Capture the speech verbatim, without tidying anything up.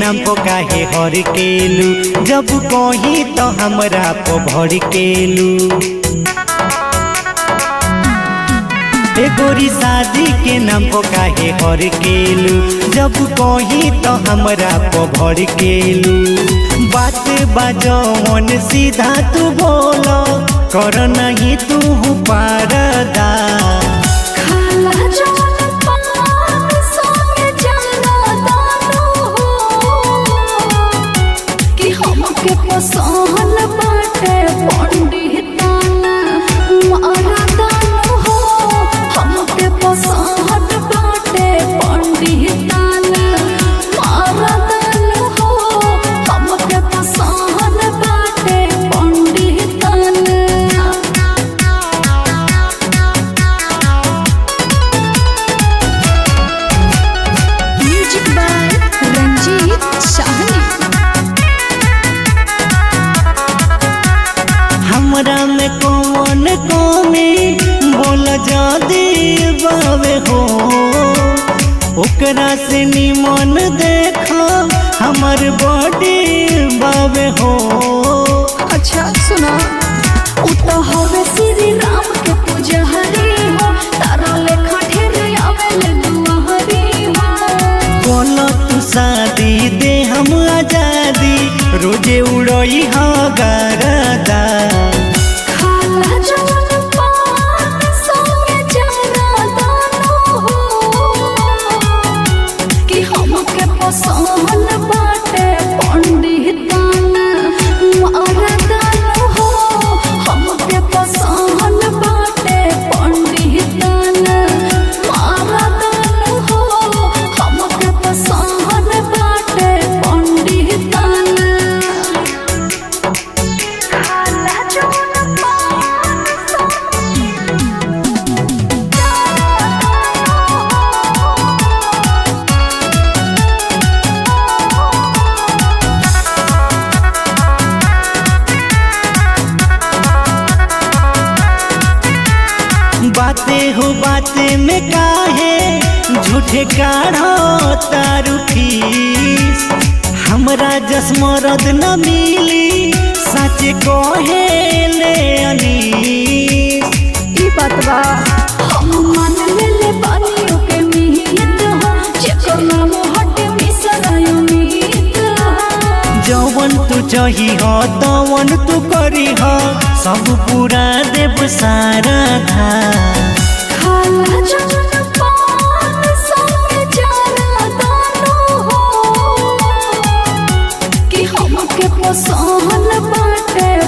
नाम पो काहे हर केलू, जब कही तो हमरा पो भर केलू। ए गोरी शादी के नाम पो काहे हर केलू, जब कही तो हमरा पो भर केलू। बात बाजवन सीधा तू बोलो, कर नहीं तू पारदा। पसंद बाटे पंडिताना मारदान हो, हमके पसंद बाटे पंडिताना मारदान हो, हमके पसंद बाटे पंडिताना। Music by Ranjeet Shahni. हमरा में कौन कमी बोल जादी बावे हो, ओकरा से निमन देखो हमर बॉडी बावे हो। अच्छा सुना, उ तो हवे श्री राम के पुजारी हो, तारा लेखा ढेर आवेले दुआरी हो। बोलो तू शादी दे हम आजादी, रोजे उड़ई हा गरदा। पसंद बाटे पंडिताना मारदान हो, हमके पसंद बाटे पंडिताना मारदान हो, हमके पसंद बाटे पंडिताना। बातें हो बातें में काहे झूठे काढ़ो तारू फीस, हमरा जसमरद न मिली सच कहे ले अनीस। ई बात बा हम मान लेले बानियों के मिहित हो, जेकर नाम हटे मिसरायो मिहित हो। जवन तू चाही हो तवन तू करी हो, सब पूरा देव सारा था। खाला जवन पान संगे जारा दानो हो, कि हमके पसंद बाटे